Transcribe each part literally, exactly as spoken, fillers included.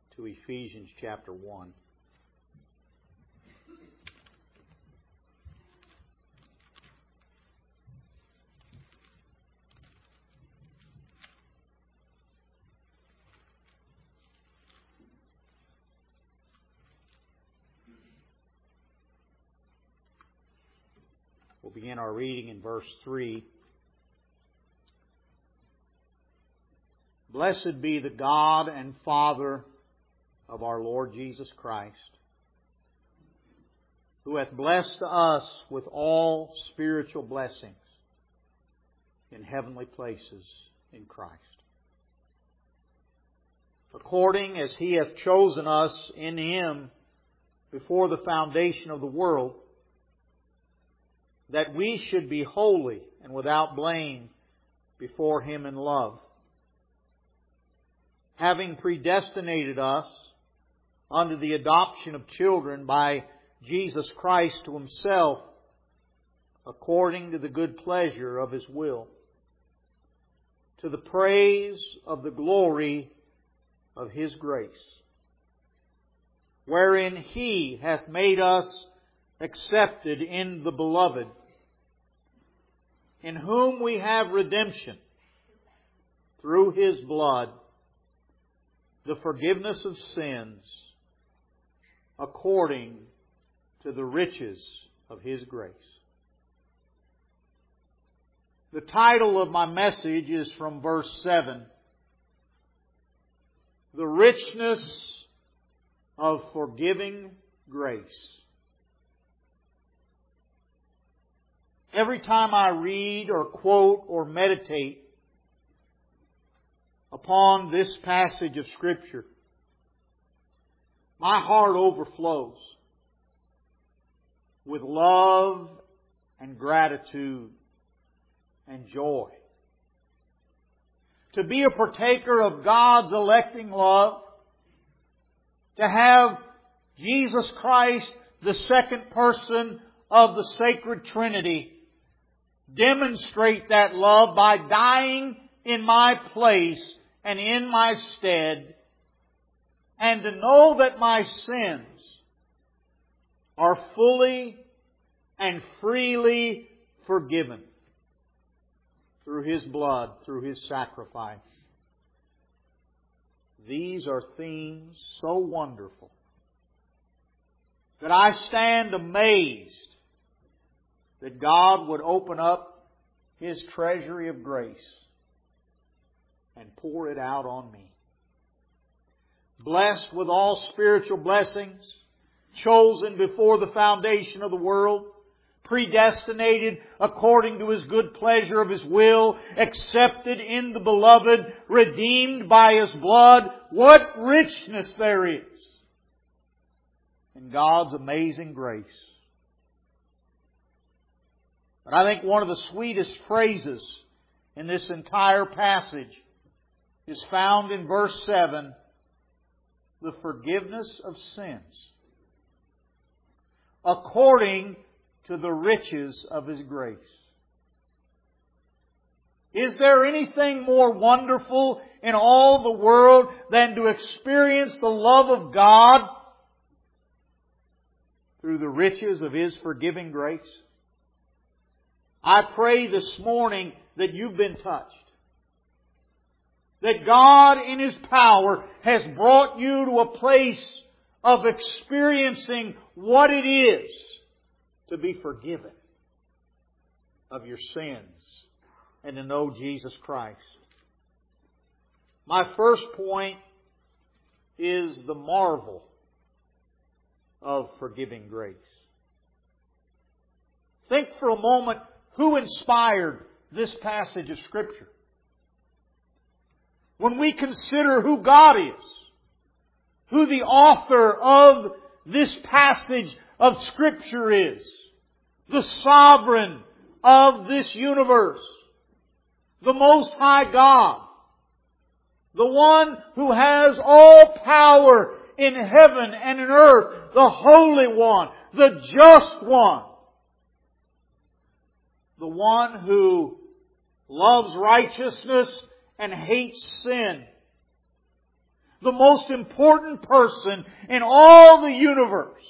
to Ephesians chapter one. We'll begin our reading in verse three. Blessed be the God and Father of our Lord Jesus Christ, who hath blessed us with all spiritual blessings in heavenly places in Christ, according as He hath chosen us in Him before the foundation of the world, that we should be holy and without blame before Him in love, having predestinated us unto the adoption of children by Jesus Christ to Himself, according to the good pleasure of His will, to the praise of the glory of His grace, wherein He hath made us accepted in the Beloved, in whom we have redemption through His blood, the forgiveness of sins, according to the riches of His grace. The title of my message is from verse seven. The richness of forgiving grace. Every time I read or quote or meditate upon this passage of Scripture, my heart overflows with love and gratitude and joy. To be a partaker of God's electing love, to have Jesus Christ, the second person of the sacred Trinity, demonstrate that love by dying in my place and in my stead, and to know that my sins are fully and freely forgiven through His blood, through His sacrifice. These are themes so wonderful that I stand amazed that God would open up His treasury of grace and pour it out on me. Blessed with all spiritual blessings, chosen before the foundation of the world, predestinated according to His good pleasure of His will, accepted in the Beloved, redeemed by His blood. What richness there is in God's amazing grace. But I think one of the sweetest phrases in this entire passage is found in verse seven, the forgiveness of sins, according to the riches of His grace. Is there anything more wonderful in all the world than to experience the love of God through the riches of His forgiving grace? I pray this morning that you've been touched. That God in His power has brought you to a place of experiencing what it is to be forgiven of your sins and to know Jesus Christ. My first point is the marvel of forgiving grace. Think for a moment, who inspired this passage of Scripture? When we consider who God is, who the author of this passage of Scripture is, the sovereign of this universe, the Most High God, the one who has all power in heaven and in earth, the Holy One, the Just One, the one who loves righteousness and hates sin, the most important person in all the universe,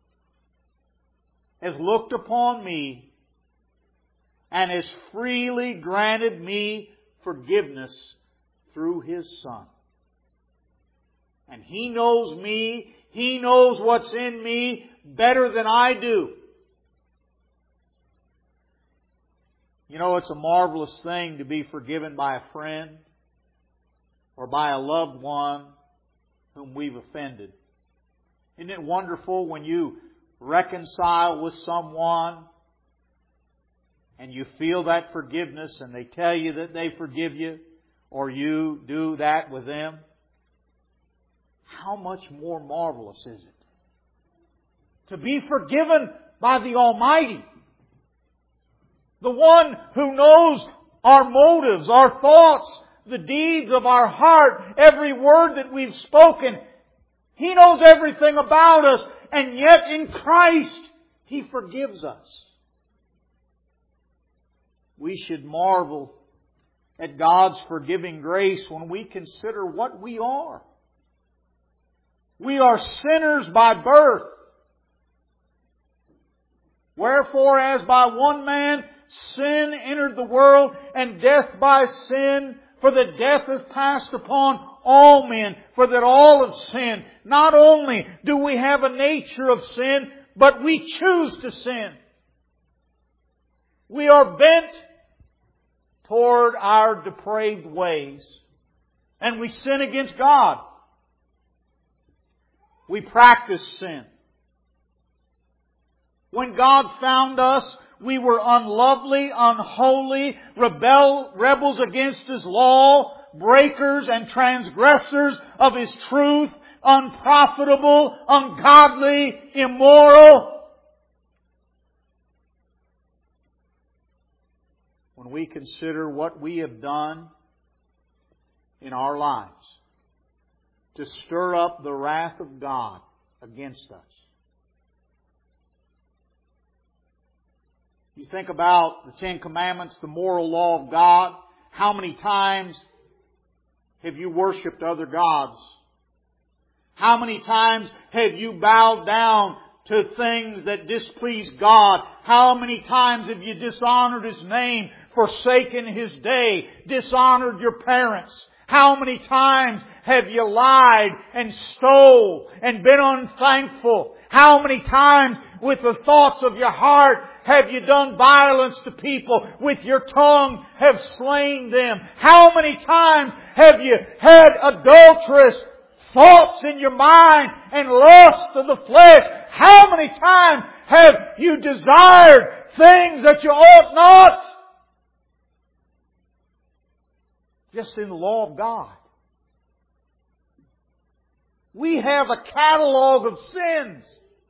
has looked upon me and has freely granted me forgiveness through His Son. And He knows me, He knows what's in me better than I do. You know, it's a marvelous thing to be forgiven by a friend or by a loved one whom we've offended. Isn't it wonderful when you reconcile with someone and you feel that forgiveness and they tell you that they forgive you, or you do that with them? How much more marvelous is it to be forgiven by the Almighty, the One who knows our motives, our thoughts, the deeds of our heart, every word that we've spoken. He knows everything about us, and yet in Christ He forgives us. We should marvel at God's forgiving grace when we consider what we are. We are sinners by birth. Wherefore, as by one man sin entered the world, and death by sin, for the death hath passed upon all men, for that all have sinned. Not only do we have a nature of sin, but we choose to sin. We are bent toward our depraved ways, and we sin against God. We practice sin. When God found us, we were unlovely, unholy, rebel, rebels against His law, breakers and transgressors of His truth, unprofitable, ungodly, immoral. When we consider what we have done in our lives to stir up the wrath of God against us. You think about the Ten Commandments, the moral law of God. How many times have you worshipped other gods? How many times have you bowed down to things that displease God? How many times have you dishonored His name, forsaken His day, dishonored your parents? How many times have you lied and stole and been unthankful? How many times with the thoughts of your heart have you done violence to people? With your tongue have slain them? How many times have you had adulterous thoughts in your mind and lust of the flesh? How many times have you desired things that you ought not? Just in the law of God. We have a catalog of sins.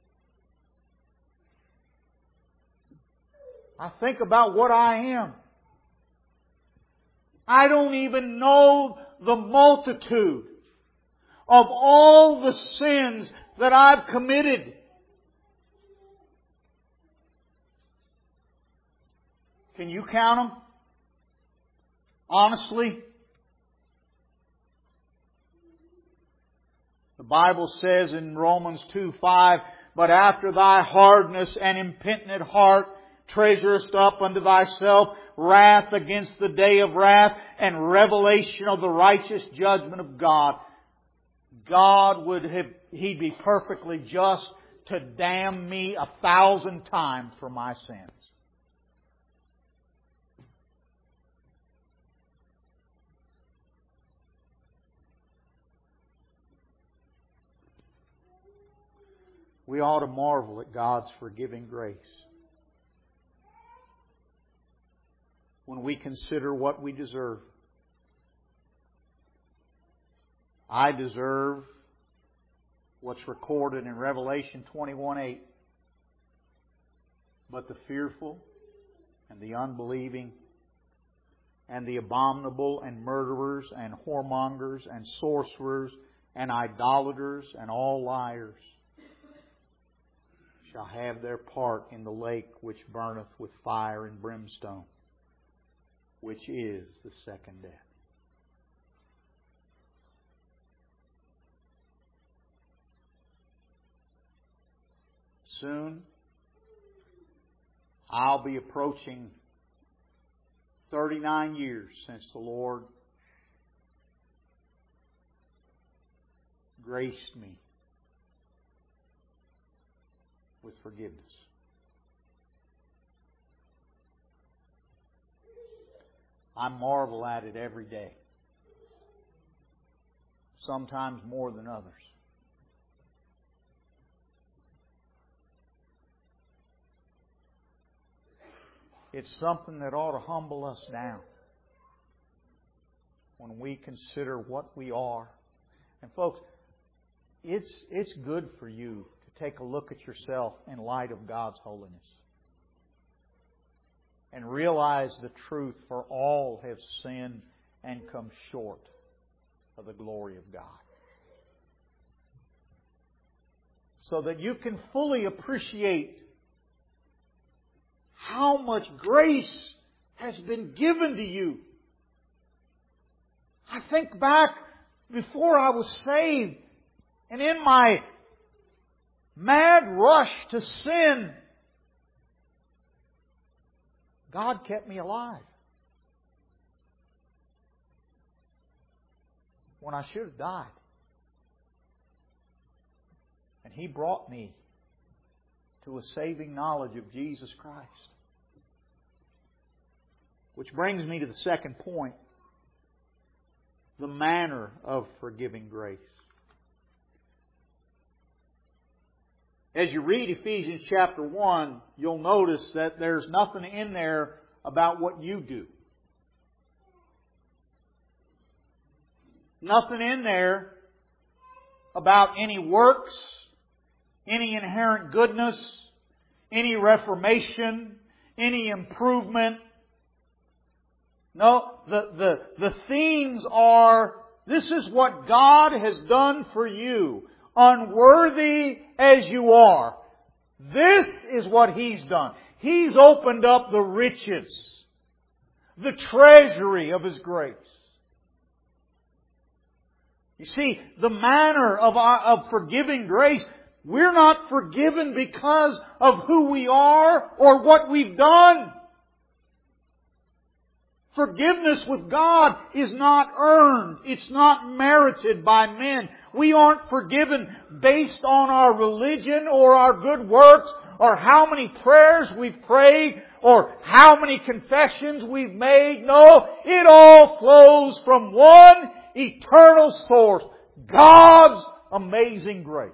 I think about what I am. I don't even know the multitude of all the sins that I've committed. Can you count them? Honestly? The Bible says in Romans two five, but after thy hardness and impenitent heart treasurest up unto thyself wrath against the day of wrath and revelation of the righteous judgment of God. God would have, He'd be perfectly just to damn me a thousand times for my sins. We ought to marvel at God's forgiving grace when we consider what we deserve. I deserve what's recorded in Revelation twenty-one eight. But the fearful and the unbelieving and the abominable and murderers and whoremongers and sorcerers and idolaters and all liars shall have their part in the lake which burneth with fire and brimstone, which is the second death. soon I'll be approaching thirty-nine years since the Lord graced me with forgiveness. I marvel at it every day. Sometimes more than others. It's something that ought to humble us down when we consider what we are. And folks, it's, it's good for you to take a look at yourself in light of God's holiness. And realize the truth, for all have sinned and come short of the glory of God. So that you can fully appreciate how much grace has been given to you. I think back before I was saved, and in my mad rush to sin, God kept me alive when I should have died. And He brought me to a saving knowledge of Jesus Christ. Which brings me to the second point. The manner of forgiving grace. As you read Ephesians chapter one, you'll notice that there's nothing in there about what you do. Nothing in there about any works, any inherent goodness, any reformation, any improvement. No, the, the, the themes are, this is what God has done for you. Unworthy as you are. This is what He's done. He's opened up the riches, the treasury of His grace. You see, the manner of, our, of forgiving grace, we're not forgiven because of who we are or what we've done. Forgiveness with God is not earned. It's not merited by men. We aren't forgiven based on our religion or our good works or how many prayers we've prayed or how many confessions we've made. No, it all flows from one eternal source, God's amazing grace.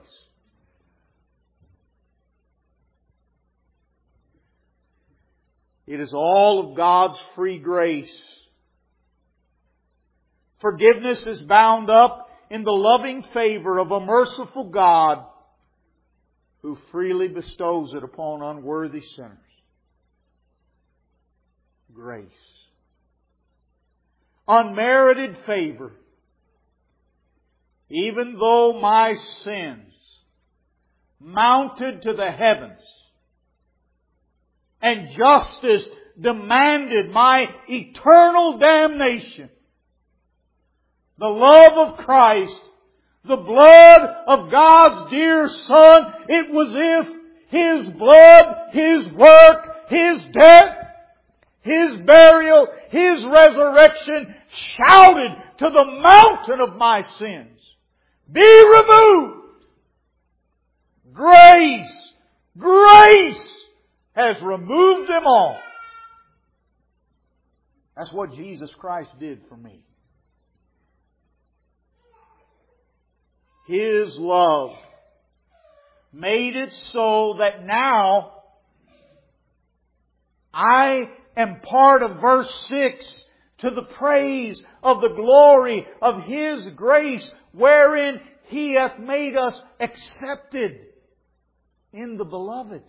It is all of God's free grace. Forgiveness is bound up in the loving favor of a merciful God who freely bestows it upon unworthy sinners. Grace. Unmerited favor. Even though my sins mounted to the heavens, and justice demanded my eternal damnation, the love of Christ, the blood of God's dear Son, it was if His blood, His work, His death, His burial, His resurrection shouted to the mountain of my sins, be removed. Grace, grace has removed them all. That's what Jesus Christ did for me. His love made it so that now I am part of verse six to the praise of the glory of His grace, wherein He hath made us accepted in the Beloved.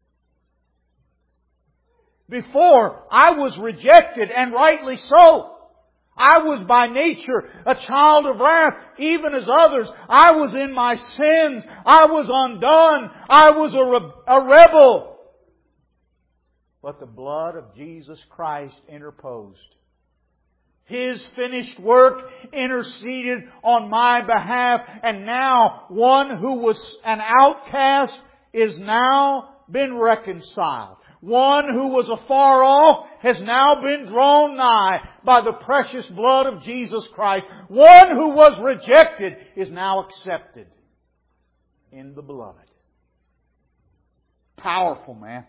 Before, I was rejected, and rightly so. I was by nature a child of wrath, even as others. I was in my sins. I was undone. I was a, re- a rebel. But the blood of Jesus Christ interposed. His finished work interceded on my behalf, and now one who was an outcast is now been reconciled. One who was afar off has now been drawn nigh by the precious blood of Jesus Christ. One who was rejected is now accepted in the Beloved. Powerful, man.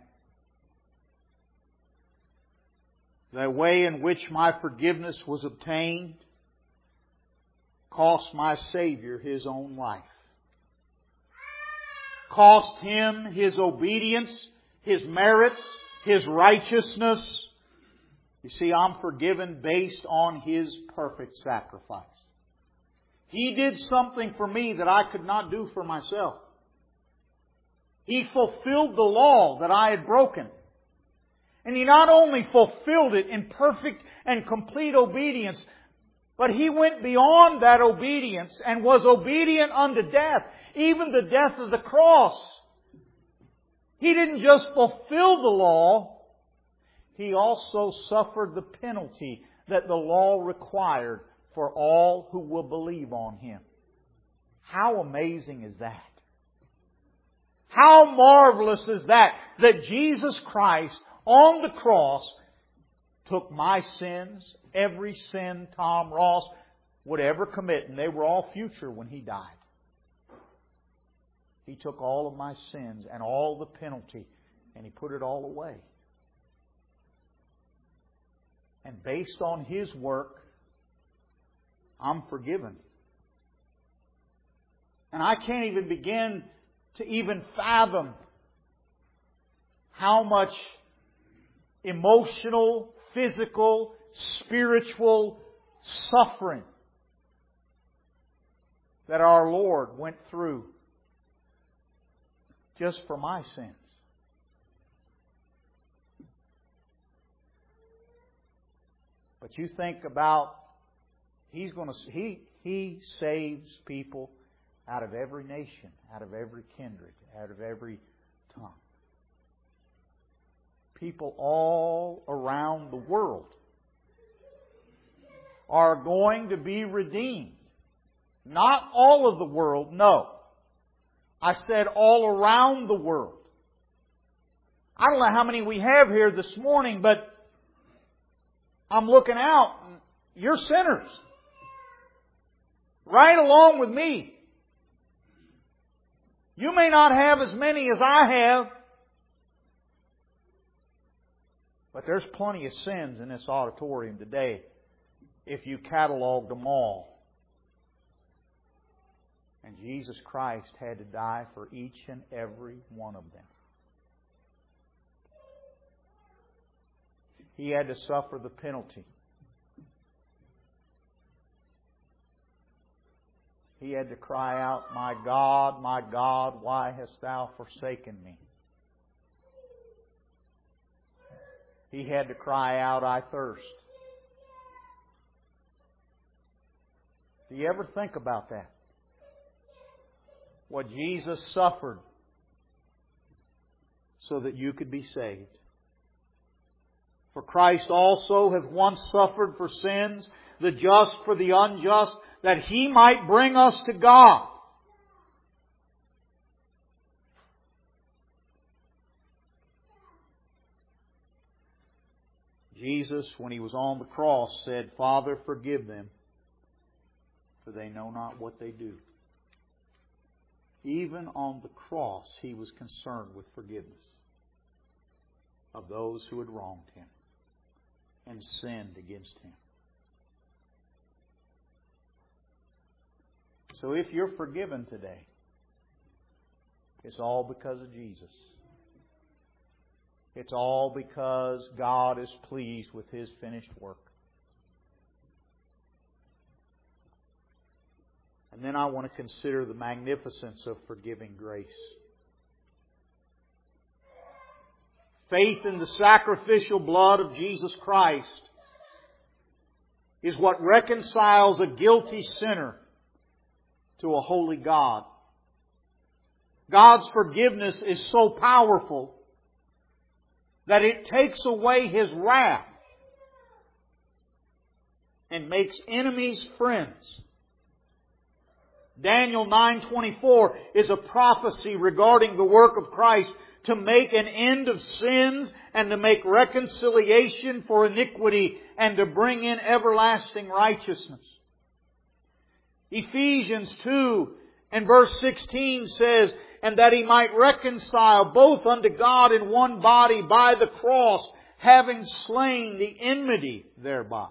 The way in which my forgiveness was obtained cost my Savior His own life. Cost Him His obedience, His merits, His righteousness. You see, I'm forgiven based on His perfect sacrifice. He did something for me that I could not do for myself. He fulfilled the law that I had broken. And He not only fulfilled it in perfect and complete obedience, but He went beyond that obedience and was obedient unto death, even the death of the cross. He didn't just fulfill the law, He also suffered the penalty that the law required for all who will believe on Him. How amazing is that? How marvelous is that? That Jesus Christ on the cross took my sins, every sin Tom Ross would ever commit, and they were all future when He died. He took all of my sins and all the penalty, and He put it all away. And based on His work, I'm forgiven. And I can't even begin to even fathom how much emotional, physical, spiritual suffering that our Lord went through just for my sins. But you think about, He's going to, He, He saves people out of every nation, out of every kindred, out of every tongue. People all around the world are going to be redeemed. Not all of the world, no. I said all around the world. I don't know how many we have here this morning, but I'm looking out. You're sinners. Right along with me. You may not have as many as I have, but there's plenty of sins in this auditorium today if you cataloged them all. And Jesus Christ had to die for each and every one of them. He had to suffer the penalty. He had to cry out, "My God, my God, why hast Thou forsaken me?" He had to cry out, "I thirst." Do you ever think about that? What Jesus suffered so that you could be saved. For Christ also hath once suffered for sins, the just for the unjust, that He might bring us to God. Jesus, when He was on the cross, said, "Father, forgive them, for they know not what they do." Even on the cross, He was concerned with forgiveness of those who had wronged Him and sinned against Him. So if you're forgiven today, it's all because of Jesus. It's all because God is pleased with His finished work. And then I want to consider the magnificence of forgiving grace. Faith in the sacrificial blood of Jesus Christ is what reconciles a guilty sinner to a holy God. God's forgiveness is so powerful that it takes away His wrath and makes enemies friends. Daniel nine twenty-four is a prophecy regarding the work of Christ to make an end of sins and to make reconciliation for iniquity and to bring in everlasting righteousness. Ephesians two and verse sixteen says, and that He might reconcile both unto God in one body by the cross, having slain the enmity thereby.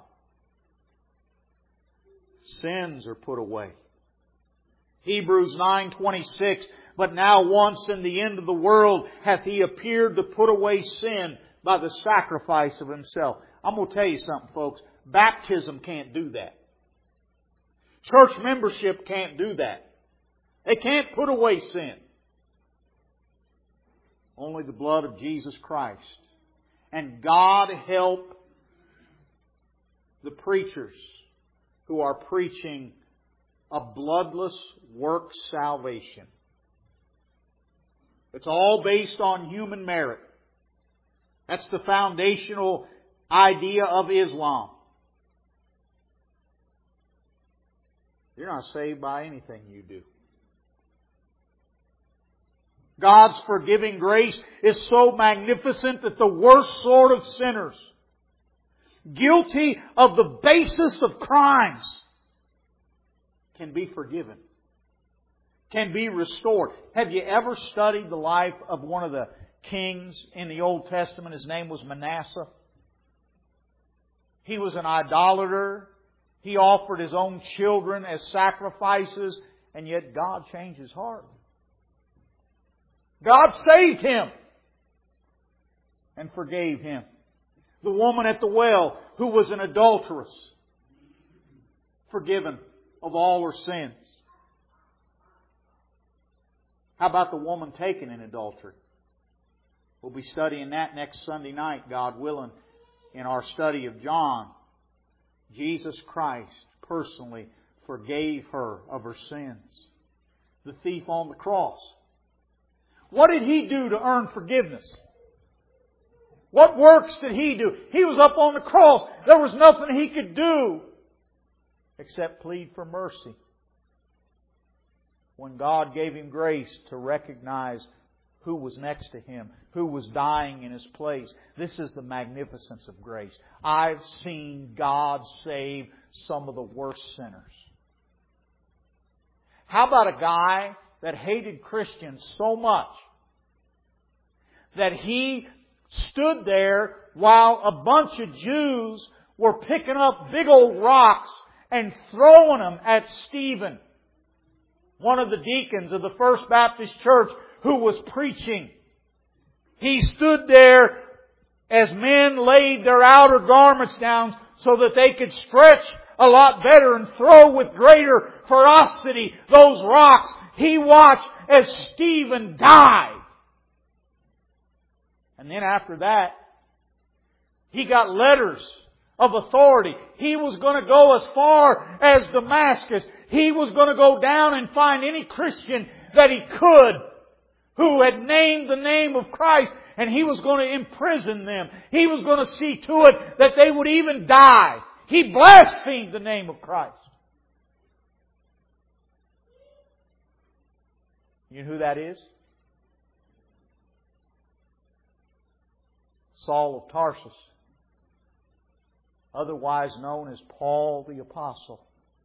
Sins are put away. Hebrews nine twenty-six, but now once in the end of the world hath He appeared to put away sin by the sacrifice of Himself. I'm going to tell you something, folks. Baptism can't do that. Church membership can't do that. They can't put away sin. Only the blood of Jesus Christ. And God help the preachers who are preaching a bloodless work salvation. It's all based on human merit. That's the foundational idea of Islam. You're not saved by anything you do. God's forgiving grace is so magnificent that the worst sort of sinners, guilty of the basest of crimes, can be forgiven, can be restored. Have you ever studied the life of one of the kings in the Old Testament? His name was Manasseh. He was an idolater. He offered his own children as sacrifices, and yet God changed his heart. God saved him and forgave him. The woman at the well who was an adulteress, forgiven of all her sins. How about the woman taken in adultery? We'll be studying that next Sunday night, God willing, in our study of John. Jesus Christ personally forgave her of her sins. The thief on the cross. What did he do to earn forgiveness? What works did he do? He was up on the cross. There was nothing he could do except plead for mercy. When God gave him grace to recognize who was next to him, who was dying in his place. This is the magnificence of grace. I've seen God save some of the worst sinners. How about a guy that hated Christians so much that he stood there while a bunch of Jews were picking up big old rocks and throwing them at Stephen, one of the deacons of the First Baptist Church who was preaching. He stood there as men laid their outer garments down so that they could stretch a lot better and throw with greater ferocity those rocks. He watched as Stephen died. And then after that, he got letters of authority. He was going to go as far as Damascus. He was going to go down and find any Christian that he could who had named the name of Christ, and he was going to imprison them. He was going to see to it that they would even die. He blasphemed the name of Christ. You know who that is? Saul of Tarsus, otherwise known as Paul the Apostle.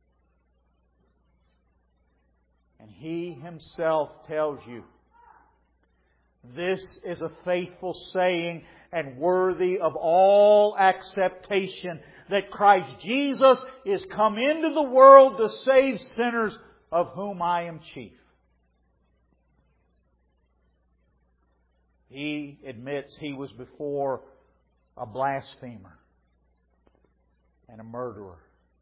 And he himself tells you, this is a faithful saying and worthy of all acceptation, that Christ Jesus is come into the world to save sinners, of whom I am chief. He admits he was before a blasphemer and a murderer.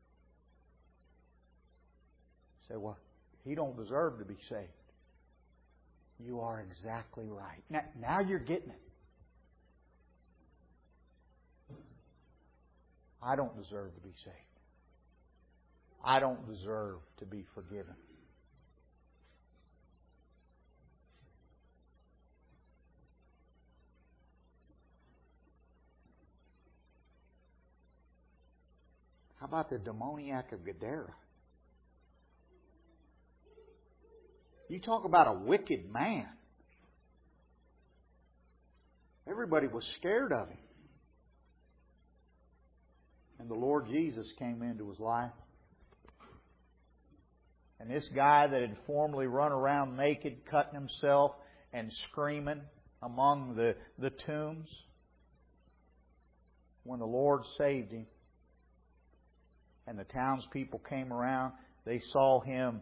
You say, well, he don't deserve to be saved. You are exactly right. Now, now you're getting it. I don't deserve to be saved. I don't deserve to be forgiven. How about the demoniac of Gadara? You talk about a wicked man. Everybody was scared of him. And the Lord Jesus came into his life. And this guy that had formerly run around naked, cutting himself and screaming among the, the tombs, when the Lord saved him and the townspeople came around, they saw him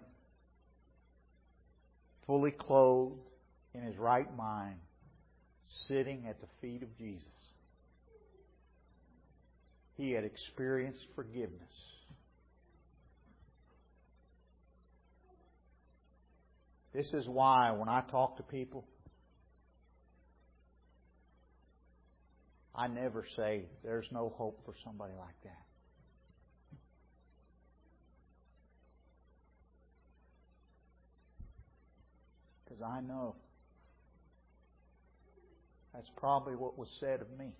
fully clothed in his right mind, sitting at the feet of Jesus. He had experienced forgiveness. This is why when I talk to people, I never say there's no hope for somebody like that. Because I know that's probably what was said of me.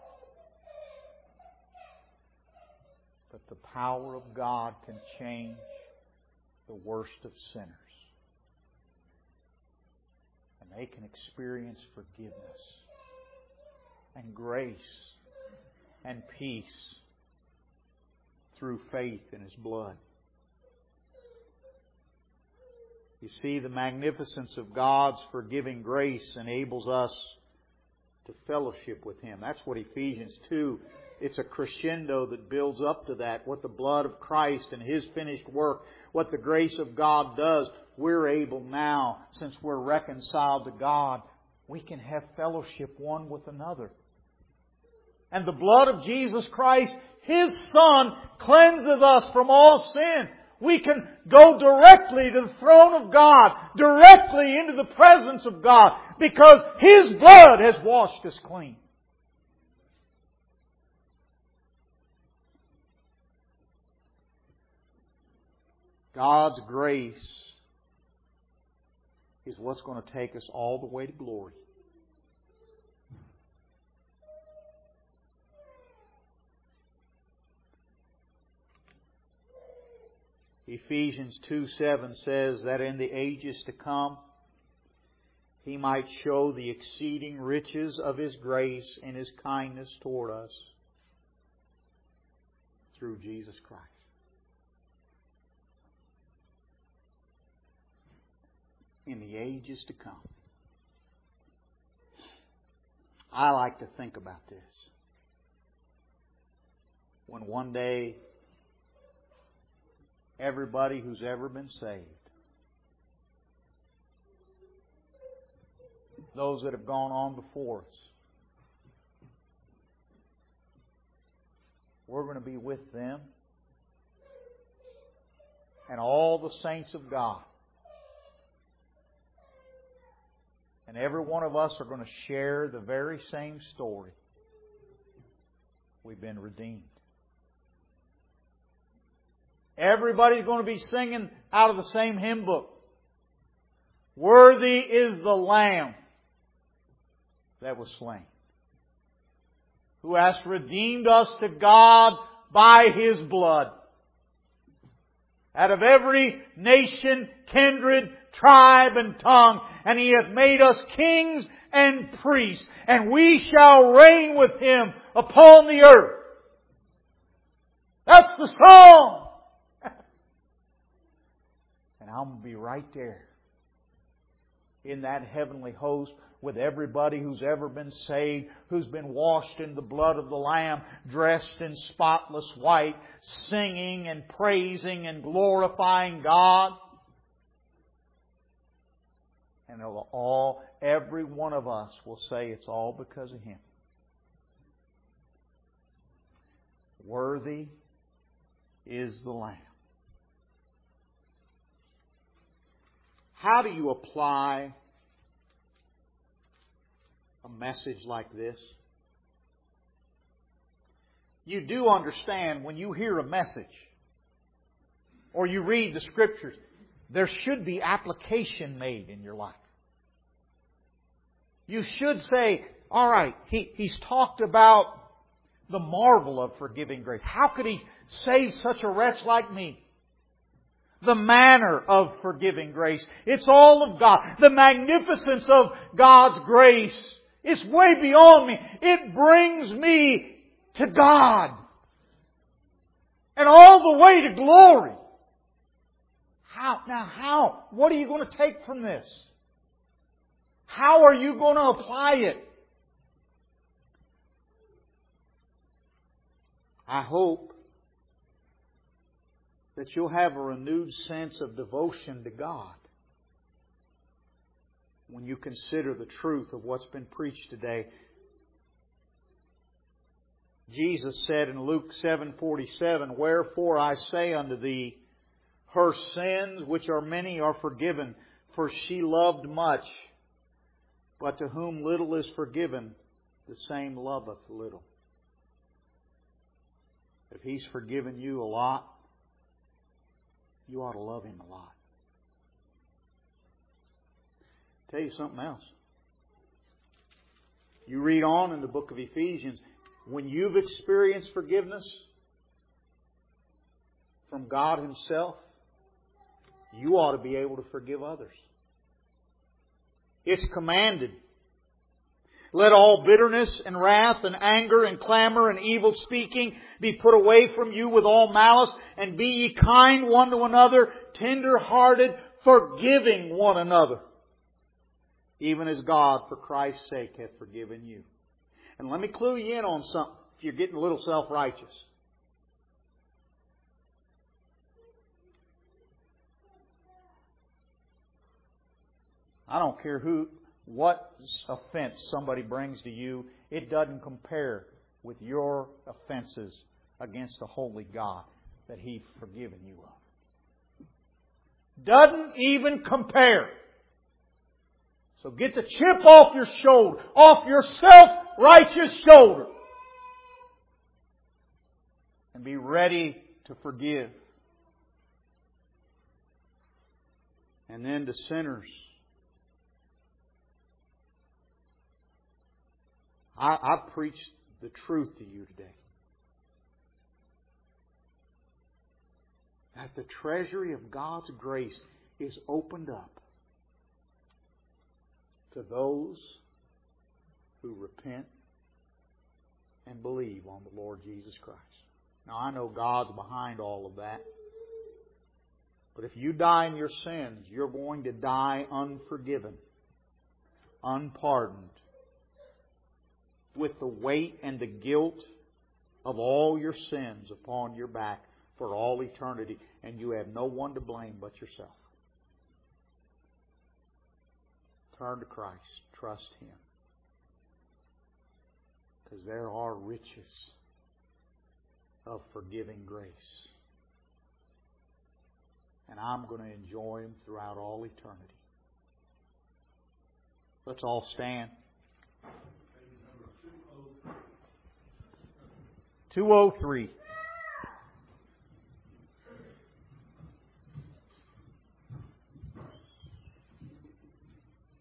But the power of God can change the worst of sinners. And they can experience forgiveness and grace and peace through faith in His blood. You see, the magnificence of God's forgiving grace enables us to fellowship with Him. That's what Ephesians two, it's a crescendo that builds up to that. What the blood of Christ and His finished work, what the grace of God does, we're able now, since we're reconciled to God, we can have fellowship one with another. And the blood of Jesus Christ, His Son, cleanses us from all sin. We can go directly to the throne of God, directly into the presence of God, because His blood has washed us clean. God's grace is what's going to take us all the way to glory. Ephesians two seven says that in the ages to come, He might show the exceeding riches of His grace and His kindness toward us through Jesus Christ. In the ages to come. I like to think about this. When one day everybody who's ever been saved, those that have gone on before us, we're going to be with them and all the saints of God. And every one of us are going to share the very same story. We've been redeemed. Everybody's going to be singing out of the same hymn book. Worthy is the Lamb that was slain, who has redeemed us to God by His blood. Out of every nation, kindred, tribe, and tongue. And He hath made us kings and priests. And we shall reign with Him upon the earth. That's the song. And I'm going to be right there in that heavenly host with everybody who's ever been saved, who's been washed in the blood of the Lamb, dressed in spotless white, singing and praising and glorifying God. And all, every one of us will say it's all because of Him. Worthy is the Lamb. How do you apply a message like this? You do understand when you hear a message or you read the Scriptures, there should be application made in your life. You should say, all right, he, he's talked about the marvel of forgiving grace. How could He save such a wretch like me? The manner of forgiving grace. It's all of God. The magnificence of God's grace is way beyond me. It brings me to God. And all the way to glory. How? Now how? What are you going to take from this? How are you going to apply it? I hope that you'll have a renewed sense of devotion to God when you consider the truth of what's been preached today. Jesus said in Luke seven forty-seven, "Wherefore I say unto thee, her sins, which are many, are forgiven, for she loved much. But to whom little is forgiven, the same loveth little." If He's forgiven you a lot, you ought to love Him a lot. I'll tell you something else. You read on in the book of Ephesians, when you've experienced forgiveness from God Himself, you ought to be able to forgive others. It's commanded. Let all bitterness and wrath and anger and clamor and evil speaking be put away from you with all malice, and be ye kind one to another, tender-hearted, forgiving one another, even as God for Christ's sake hath forgiven you. And let me clue you in on something if you're getting a little self-righteous. I don't care who, what offense somebody brings to you, it doesn't compare with your offenses against the holy God that He's forgiven you of. Doesn't even compare. So get the chip off your shoulder, off your self-righteous shoulder, and be ready to forgive. And then to sinners, I, I've preached the truth to you today. That the treasury of God's grace is opened up to those who repent and believe on the Lord Jesus Christ. Now I know God's behind all of that. But if you die in your sins, you're going to die unforgiven, unpardoned, with the weight and the guilt of all your sins upon your back for all eternity, and you have no one to blame but yourself. Turn to Christ. Trust Him. Because there are riches of forgiving grace. And I'm going to enjoy them throughout all eternity. Let's all stand. two oh three